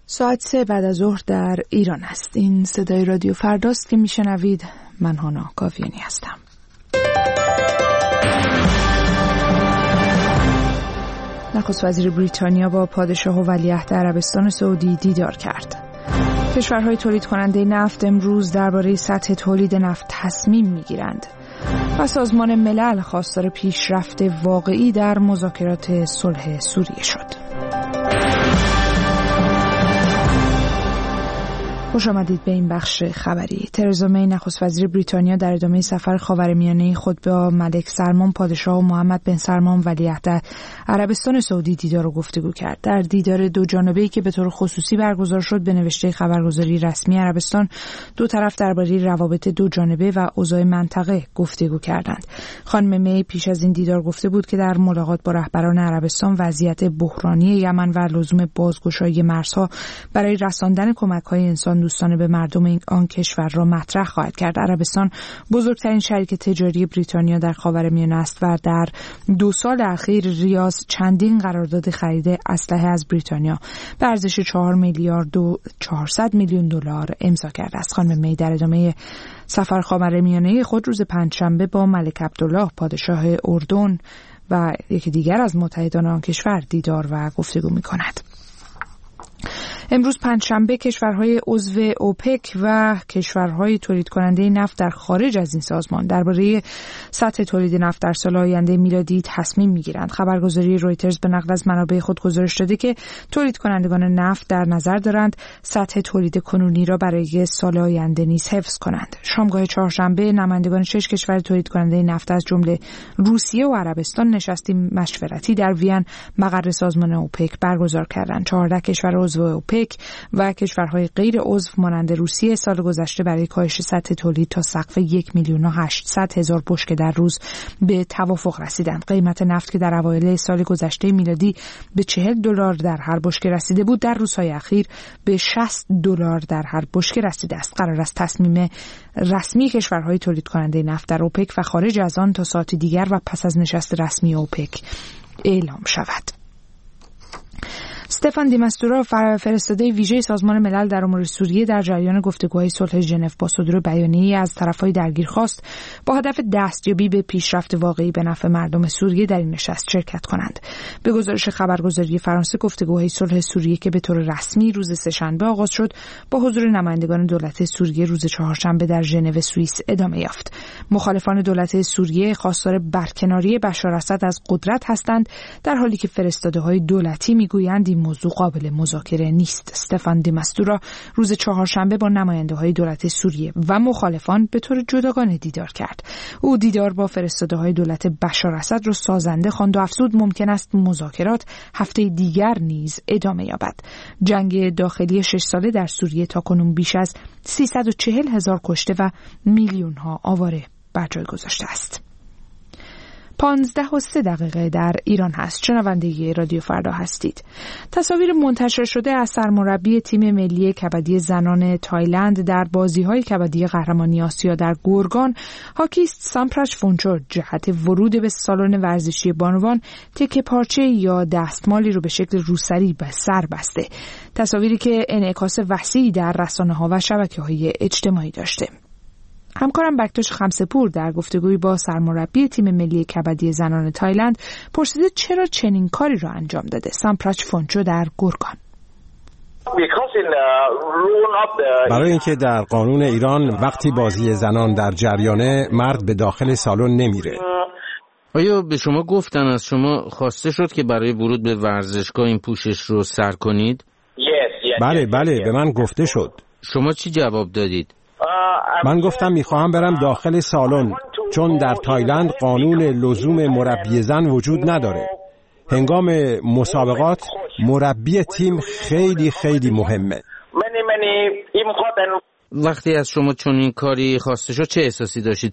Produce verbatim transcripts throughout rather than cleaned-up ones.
ساعت سه بعد از ظهر در ایران است. این صدای رادیو فرداست که میشنوید. من هانا کاویانی هستم. نخست وزیر بریتانیا با پادشاه و ولیعهد عربستان سعودی دیدار کرد. کشورهای تولید کننده نفت امروز درباره سطح تولید نفت تصمیم میگیرند و سازمان ملل خواستار پیشرفت واقعی در مذاکرات صلح سوریه شد. خوش آمدید به این بخش خبری. ترزا می نخست وزیر بریتانیا در ادامه سفر خاورمیانه خود با ملک سلمان پادشاه و محمد بن سلمان ولیعهد عربستان سعودی دیدار و گفتگو کرد. در دیدار دو جانبه‌ای که به طور خصوصی برگزار شد به نوشته خبرگزاری رسمی عربستان، دو طرف درباره روابط دو جانبه و اوضاع منطقه گفتگو کردند. خانم می پیش از این دیدار گفته بود که در ملاقات با رهبران عربستان وضعیت بحرانی یمن و لزوم بازگشایی مرزها برای رساندن کمک‌های انسان دوستانه به مردم این آن کشور را مطرح خواهد کرد. عربستان بزرگترین شریک تجاری بریتانیا در خاورمیانه است و در دو سال اخیر ریاض چندین قرارداد خرید اسلحه از بریتانیا به ارزش چهار میلیارد و چهارصد میلیون دلار امضا کرده است. خانم می در ادامه سفر خاورمیانه خود روز پنجشنبه با ملک عبدالله پادشاه اردن و یکی دیگر از متحدان آن کشور دیدار و گفتگو می‌کند. امروز پنجشنبه کشورهای عضو اوپک و کشورهای تولید کننده نفت در خارج از این سازمان درباره سطح تولید نفت در سال آینده میلادی تصمیم میگیرند. خبرگزاری رویترز به نقل از منابع خود گزارش داده که تولید کنندگان نفت در نظر دارند سطح تولید کنونی را برای سال آینده نیز حفظ کنند. شامگاه چهارشنبه نمایندگان شش کشور تولید کننده نفت از جمله روسیه و عربستان نشستی مشورتی در وین مقر سازمان اوپک برگزار کردند. چهارده کشور عضو اوپک و کشورهای غیر عضو مانند روسیه سال گذشته برای کاهش سطح تولید تا سقف یک میلیون و هشتصد هزار بشکه در روز به توافق رسیدند. قیمت نفت که در اوایل سال گذشته میلادی به چهل دلار در هر بشکه رسیده بود، در روزهای اخیر به شصت دلار در هر بشکه رسیده است. قرار است تصمیم رسمی کشورهای تولید کننده نفت در اوپک و خارج از آن تا ساعت دیگر و پس از نشست رسمی اوپک اعلام شود. استفان دیمستورا فرستاده ویژه سازمان ملل در امور سوریه در جریان گفتگوهای صلح ژنو با صدور بیانیه‌ای از طرف‌های درگیر خواست با هدف دستیابی به پیشرفت واقعی به نفع مردم سوریه در این نشست شرکت کنند. به گزارش خبرگزاری فرانسه گفتگوهای صلح سوریه که به طور رسمی روز سه‌شنبه آغاز شد با حضور نمایندگان دولت سوریه روز چهارشنبه در ژنو سوئیس ادامه یافت. مخالفان دولت سوریه خواستار برکناری بشار اسد از قدرت هستند، در حالی که فرستاده‌های دولتی می‌گویند این موضوع قابل مذاکره نیست. استفان دیمستورا روز چهارشنبه با نماینده‌های دولت سوریه و مخالفان به طور جداگانه دیدار کرد. او دیدار با فرستاده‌های دولت بشار اسد را سازنده خواند و افزود ممکن است مذاکرات هفته دیگر نیز ادامه یابد. جنگ داخلی شش ساله در سوریه تاکنون بیش از سیصد و چهل هزار کشته و میلیون‌ها آواره بر جای گذاشته است. پانزده و سه دقیقه در ایران هست. شنونده رادیو فردا هستید. تصاویر منتشر شده از سرمربی تیم ملی کبدی زنان تایلند در بازی‌های کبدی قهرمانی آسیا در گرگان، هاکیست سامپراچ فونچور جهت ورود به سالن ورزشی بانوان تکه پارچه یا دستمالی رو به شکل روسری به سر بسته. تصاویری که انعکاس وسیعی در رسانه‌ها و شبکه‌های اجتماعی داشته. همکارم بکتاش خمسه‌پور در گفتگویی با سرمربی تیم ملی کبدی زنان تایلند پرسیده چرا چنین کاری را انجام داده. سامپراچ فونچو در گرگان: برای اینکه در قانون ایران وقتی بازی زنان در جریانه مرد به داخل سالن نمیره. آیا به شما گفتن از شما خواسته شد که برای ورود به ورزشگاه این پوشش رو سر کنید؟ بله بله به من گفته شد. شما چی جواب دادید؟ من گفتم میخواهم برم داخل سالن چون در تایلند قانون لزوم مربی زن وجود نداره. هنگام مسابقات مربی تیم خیلی خیلی مهمه. وقتی از شما چون این کاری خواسته شد چه احساسی داشتید؟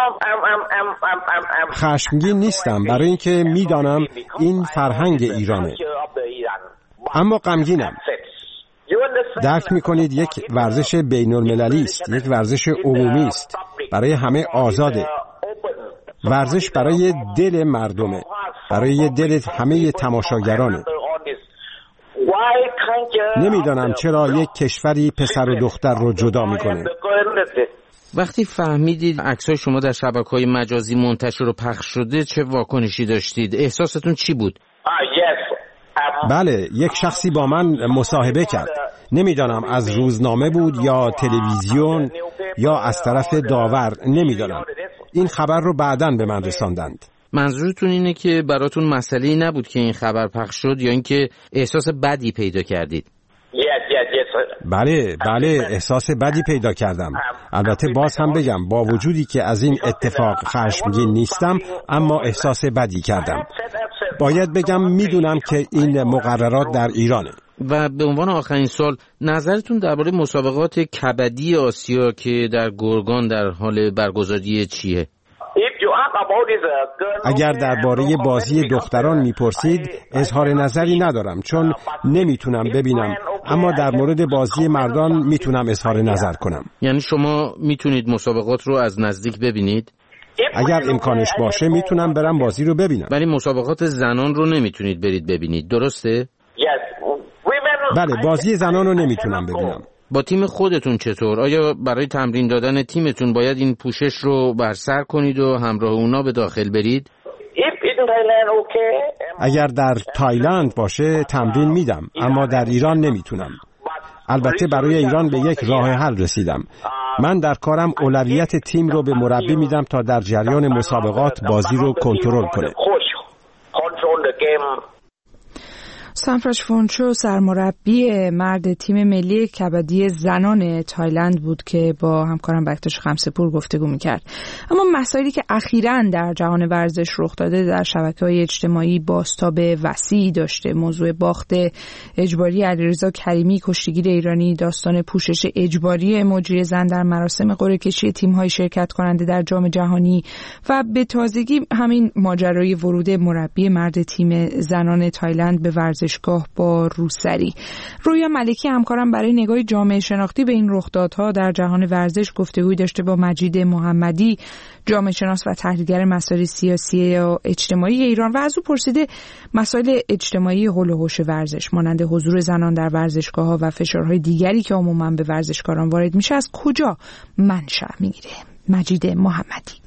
خشمگین نیستم برای اینکه میدانم این فرهنگ ایرانه، اما غمگینم. درک میکنید یک ورزش بین المللی است، یک ورزش عمومی است، برای همه آزاده. ورزش برای دل مردمه، برای دل همه تماشاگرانه. نمیدانم چرا یک کشوری پسر و دختر رو جدا میکنه. وقتی فهمیدید عکسای شما در شبکه‌های مجازی منتشر و پخش شده چه واکنشی داشتید؟ احساستون چی بود؟ بله، یک شخصی با من مصاحبه کرد. نمیدانم از روزنامه بود یا تلویزیون یا از طرف داور، نمیدانم. این خبر رو بعداً به من رساندند. منظورتون اینه که براتون مسئله‌ای نبود که این خبر پخش شد یا اینکه احساس بدی پیدا کردید؟ بله بله احساس بدی پیدا کردم. البته باز هم بگم با وجودی که از این اتفاق خشمگین نیستم، اما احساس بدی کردم. باید بگم میدونم که این مقررات در ایرانه. و به عنوان آخرین سوال، نظرتون درباره مسابقات کبدی آسیا که در گرگان در حال برگزاری چیه؟ اگر درباره بازی دختران میپرسید اظهار نظری ندارم چون نمیتونم ببینم، اما در مورد بازی مردان میتونم اظهار نظر کنم. یعنی شما میتونید مسابقات رو از نزدیک ببینید؟ اگر امکانش باشه میتونم برم بازی رو ببینم. ولی مسابقات زنان رو نمیتونید برید ببینید، درسته؟ بله، بازی زنان رو نمیتونم ببینم. با تیم خودتون چطور؟ آیا برای تمرین دادن تیمتون باید این پوشش رو بر سر کنید و همراه اونا به داخل برید؟ اگر در تایلند باشه تمرین میدم، اما در ایران نمیتونم. البته برای ایران به یک راه حل رسیدم. من در کارم اولویت تیم رو به مربی میدم تا در جریان مسابقات بازی رو کنترل کنه. سامفراش فونچو سرمربی مرد تیم ملی کبدی زنان تایلند بود که با همکارم بکتاش خمسه‌پور گفتگو میکرد. اما مسائلی که اخیراً در جهان ورزش رخ داده در شبکه‌های اجتماعی بازتاب وسیعی داشته. موضوع باخت اجباری علیرضا کریمی کشتیگیر ایرانی، داستان پوشش اجباری مجری زن در مراسم قرعه کشی تیم‌های شرکت کننده در جام جهانی و به تازگی همین ماجرای ورود مربی مرد تیم زنان تایلند به ورزش گاه با روسری. رویا ملکی همکارم برای نگاه جامعه شناختی به این رخدادها در جهان ورزش گفتگوی داشته با مجید محمدی، جامعه شناس و تحلیلگر مسائل سیاسی و اجتماعی ایران، و از او پرسیده مسائل اجتماعی حول و حوش ورزش مانند حضور زنان در ورزشگاه‌ها و فشارهای دیگری که عموماً به ورزشکاران وارد میشه از کجا منشأ میگیره. مجید محمدی: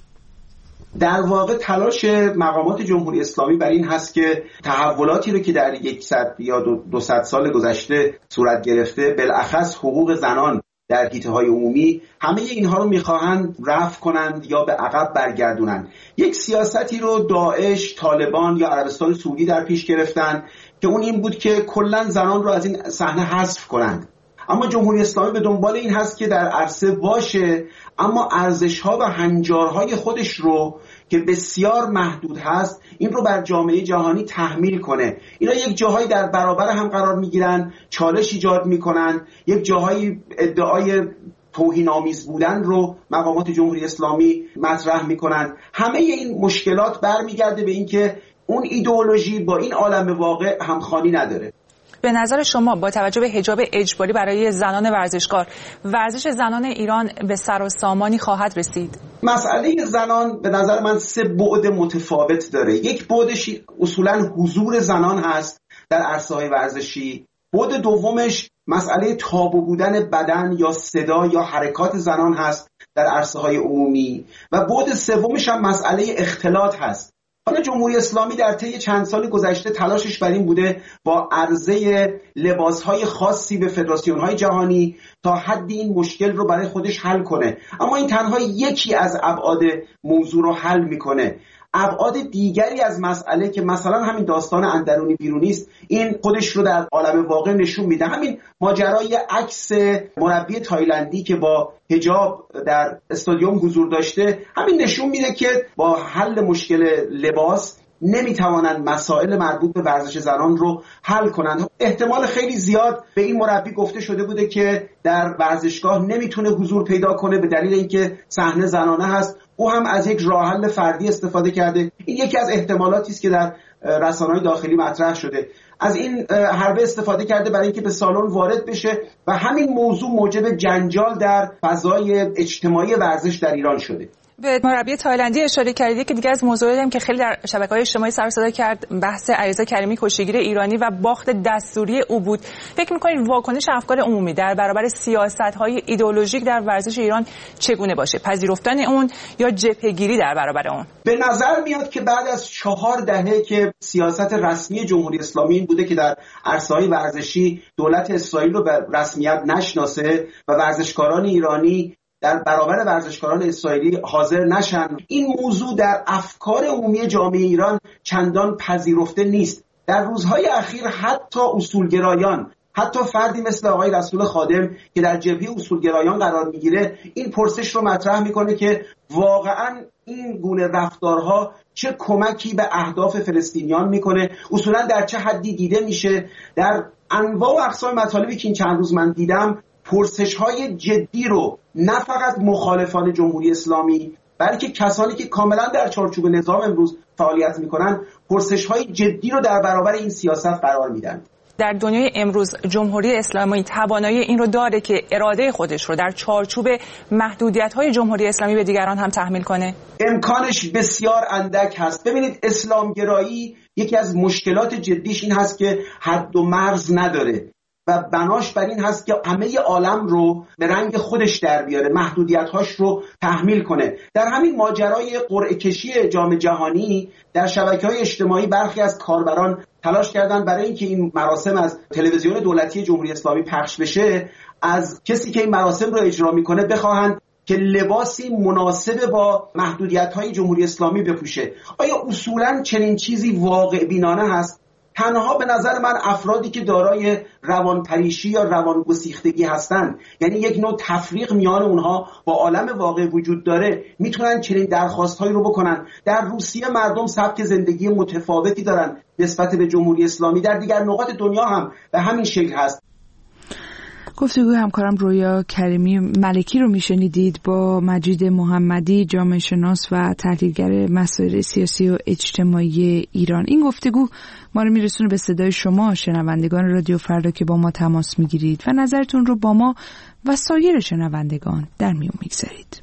در واقع تلاش مقامات جمهوری اسلامی برای این هست که تحولاتی رو که در صد یا دو صد سال گذشته صورت گرفته، بالاخص حقوق زنان در حیطه‌های عمومی، همه اینها رو میخواهند رفع کنند یا به عقب برگردونند. یک سیاستی رو داعش، طالبان یا عربستان سعودی در پیش گرفتن که اون این بود که کلاً زنان رو از این صحنه حذف کنند. اما جمهوری اسلامی به دنبال این هست که در عرصه باشه، اما ارزش‌ها و هنجارهای خودش رو که بسیار محدود هست این رو بر جامعه جهانی تحمیل کنه. اینا یک جاهایی در برابر هم قرار میگیرن، چالش ایجاد میکنن، یک جاهایی ادعای توهین‌آمیز بودن رو مقامات جمهوری اسلامی مطرح میکنن. همه این مشکلات برمیگرده به این که اون ایدئولوژی با این عالم واقع همخوانی نداره. به نظر شما با توجه به حجاب اجباری برای زنان ورزشکار، ورزش زنان ایران به سر و سامانی خواهد رسید؟ مسئله زنان به نظر من سه بعد متفاوت داره. یک بعدش اصولاً حضور زنان هست در عرصه‌های ورزشی. بعد دومش مسئله تابو بودن بدن یا صدا یا حرکات زنان هست در عرصه‌های عمومی. و بعد سومش هم مسئله اختلاط هست. حالا جمهوری اسلامی در طی چند سال گذشته تلاشش بر این بوده با عرضه لباسهای خاصی به فدراسیون‌های جهانی تا حدی این مشکل رو برای خودش حل کنه، اما این تنها یکی از ابعاد موضوع رو حل میکنه. ابعاد دیگری از مسئله که مثلا همین داستان اندرونی بیرونی است، این خودش رو در عالم واقع نشون میده. همین ماجرای عکس مربی تایلندی که با حجاب در استادیوم حضور داشته، همین نشون میده که با حل مشکل لباس نمیتوانند مسائل مربوط به ورزش زنان رو حل کنند. احتمال خیلی زیاد به این مربی گفته شده بوده که در ورزشگاه نمیتونه حضور پیدا کنه به دلیل اینکه صحنه زنانه هست. او هم از یک راه حل فردی استفاده کرده. این یکی از احتمالاتی است که در رسانه‌های داخلی مطرح شده. از این حربه استفاده کرده برای اینکه به سالن وارد بشه و همین موضوع موجب جنجال در فضای اجتماعی ورزش در ایران شده. به مربی تایلندی اشاره کردید که دیگه از موضوعاتی هم که خیلی در شبکه‌های اجتماعی سر و صدا کرد بحث علیرضا کریمی کشتیگیر ایرانی و باخت دستوری او بود. فکر می‌کنید واکنش افکار عمومی در برابر سیاست‌های ایدئولوژیک در ورزش ایران چگونه باشه؟ پذیرفتن اون یا جبهه‌گیری در برابر اون؟ به نظر میاد که بعد از چهار دهه که سیاست رسمی جمهوری اسلامی این بوده که در عرصه‌های ورزشی دولت اسرائیل رو به رسمیت نشناسه و ورزشکاران ایرانی در برابر ورزشکاران اسرائیلی حاضر نشن، این موضوع در افکار عمومی جامعه ایران چندان پذیرفته نیست. در روزهای اخیر حتی اصولگرایان، حتی فردی مثل آقای رسول خادم که در جبهه اصولگرایان قرار میگیره، این پرسش رو مطرح میکنه که واقعاً این گونه رفتارها چه کمکی به اهداف فلسطینیان میکنه، اصولاً در چه حدی دیده میشه. در انواع و اقسام مطالبی که این چند روز من دیدم، پرسش‌های جدی رو نه فقط مخالفان جمهوری اسلامی بلکه کسانی که کاملا در چارچوب نظام امروز فعالیت میکنن، پرسش‌های جدی رو در برابر این سیاست قرار میدن. در دنیای امروز جمهوری اسلامی توانایی این رو داره که اراده خودش رو در چارچوب محدودیت‌های جمهوری اسلامی به دیگران هم تحمیل کنه؟ امکانش بسیار اندک هست. ببینید، اسلامگرایی یکی از مشکلات جدیش این هست که حد و مرز نداره و بناش بر این هست که همه عالم رو به رنگ خودش در بیاره، محدودیت‌هاش رو تحمیل کنه. در همین ماجرای قرعه کشی جام جهانی در شبکه‌های اجتماعی برخی از کاربران تلاش کردن برای اینکه این مراسم از تلویزیون دولتی جمهوری اسلامی پخش بشه، از کسی که این مراسم رو اجرا میکنه بخواهند که لباسی مناسب با محدودیت‌های جمهوری اسلامی بپوشه. آیا اصولاً چنین چیزی واقع بینانه هست؟ تنها به نظر من افرادی که دارای روانپریشی یا روانگسیختگی هستند، یعنی یک نوع تفریق میان اونها با عالم واقع وجود داره، میتونن چنین درخواستهایی رو بکنن. در روسیه مردم سبک زندگی متفاوتی دارن نسبت به جمهوری اسلامی، در دیگر نقاط دنیا هم به همین شکل هست. گفتگوی همکارم رویا کریمی ملکی رو میشنیدید با مجید محمدی، جامعه شناس و تحلیلگر مسائل سیاسی و اجتماعی ایران. این گفتگو ما رو میرسونه به صدای شما شنوندگان رادیو فردا که با ما تماس میگیرید و نظرتون رو با ما و سایر شنوندگان در میون میگذارید.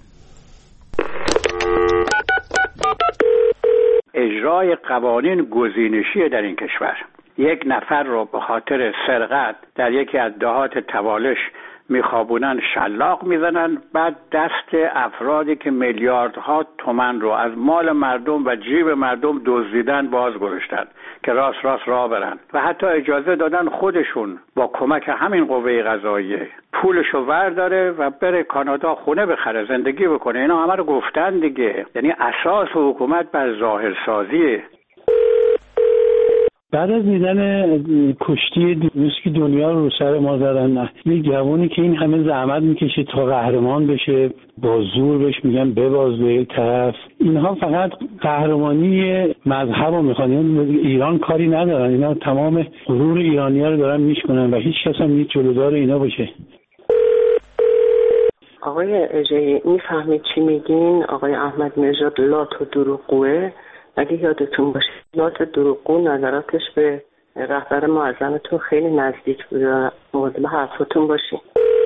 اجرای قوانین گزینشی در این کشور. یک نفر رو به خاطر سرقت در یکی از دهات توالش میخوابونن، شلاق میزنن، بعد دست افرادی که میلیاردها تومان رو از مال مردم و جیب مردم دزدیدن باز گذاشتن که راست راست راه برن و حتی اجازه دادن خودشون با کمک همین قوه قضاییه پولشو ورداره و بره کانادا خونه بخره، زندگی بکنه. اینا همه رو گفتن دیگه. یعنی اساس حکومت بر ظاهرسازیه. بعد از دیدن کشتی دوست که دنیا رو سر ما زدن، یه جوانی که این همه زحمت میکشه تا قهرمان بشه، با زور بهش میگن بباز به یک طرف. اینها فقط قهرمانی مذهب رو میخوان، ایران کاری ندارن. اینا تمام غرور ایرانی‌ها رو دارن میشکنن و هیچ کس هم نیست جلودار اینا باشه. آقای اژه‌ای میفهمید چی میگین؟ آقای احمد نژاد لات و دروغگوه. اگه یادتون باشه لات دروغگو نظراتش به رهبر معظمتون خیلی نزدیک بوده. مواظب حرفاتون باشین.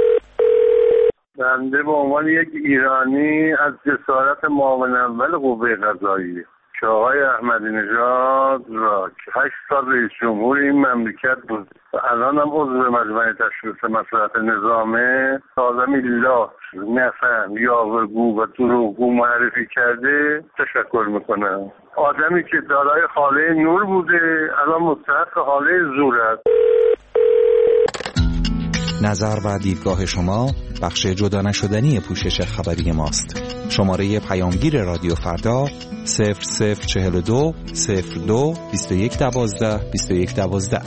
بنده به عنوان یک ایرانی از جسارت معاون اول قوه قضاییه که آقای احمدی نژاد را که هشت سال رئیس جمهور این مملکت بود و الان هم عضو مجمع تشخیص مصلحت نظامه، آدمی لات، نفهم، یاوه‌گو و دروغگو معرفی کرده، تشکر میکنم. آدمی که دارای حاله نور بوده الان مستحق حاله زور است. نظر و دیدگاه شما بخش جدا نشدنی پوشش خبری ماست. شماره پیامگیر رادیو فردا صفر صفر چهل و دو صفر دو بیست و یک دوازده بیست و یک دوازده.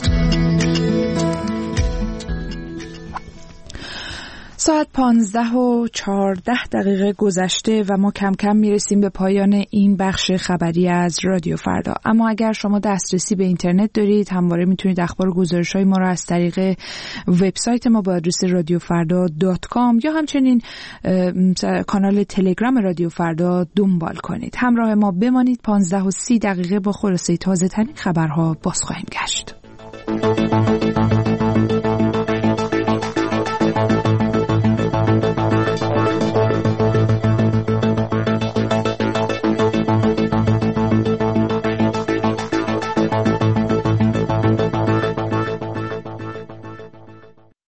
ساعت پانزده و چهارده دقیقه گذشته و ما کم کم میرسیم به پایان این بخش خبری از رادیو فردا. اما اگر شما دسترسی به اینترنت دارید، همواره میتونید اخبار و گزارش‌های ما را از طریق وبسایت ما با آدرس رادیو فردا دات کام یا همچنین کانال تلگرام رادیو فردا دنبال کنید. همراه ما بمانید. پانزده و سی دقیقه با خلاصه تازه ترین خبرها باز خواهیم گشت.